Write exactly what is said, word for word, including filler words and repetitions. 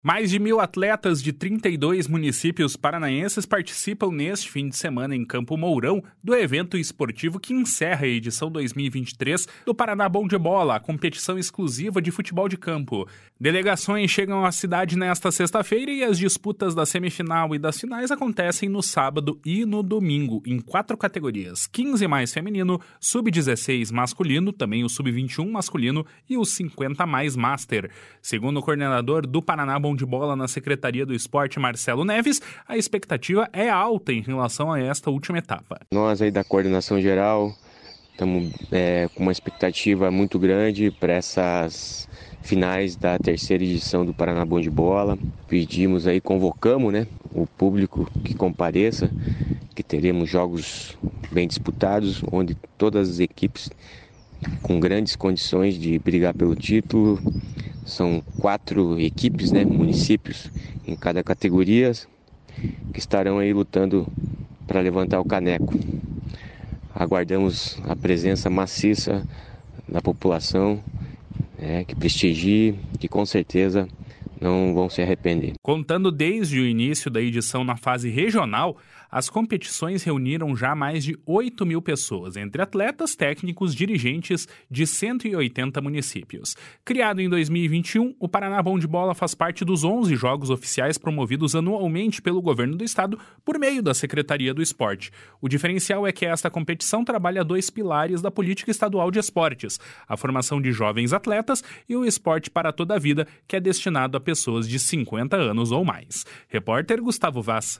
Mais de mil atletas de trinta e dois municípios paranaenses participam neste fim de semana em Campo Mourão do evento esportivo que encerra a edição dois mil e vinte e três do Paraná Bom de Bola, a competição exclusiva de futebol de campo. Delegações chegam à cidade nesta sexta-feira e as disputas da semifinal e das finais acontecem no sábado e no domingo, em quatro categorias: quinze mais feminino, sub dezesseis masculino, também o sub vinte e um masculino e o cinquenta mais master. Segundo o coordenador do Paraná Bom de Bola na Secretaria do Esporte, Marcelo Neves, a expectativa é alta em relação a esta última etapa. Nós aí da coordenação geral estamos é, com uma expectativa muito grande para essas finais da terceira edição do Paraná Bom de Bola. Pedimos aí, convocamos, né, o público que compareça, que teremos jogos bem disputados, onde todas as equipes com grandes condições de brigar pelo título. São quatro equipes, né, municípios em cada categoria, que estarão aí lutando para levantar o caneco. Aguardamos a presença maciça da população, né, que prestigie, que com certeza não vão se arrepender. Contando desde o início da edição na fase regional, as competições reuniram já mais de oito mil pessoas, entre atletas, técnicos, dirigentes de cento e oitenta municípios. Criado em dois mil e vinte e um, o Paraná Bom de Bola faz parte dos onze jogos oficiais promovidos anualmente pelo governo do estado por meio da Secretaria do Esporte. O diferencial é que esta competição trabalha dois pilares da política estadual de esportes: a formação de jovens atletas e o esporte para toda a vida, que é destinado a pessoas de cinquenta anos ou mais. Repórter Gustavo Vaz.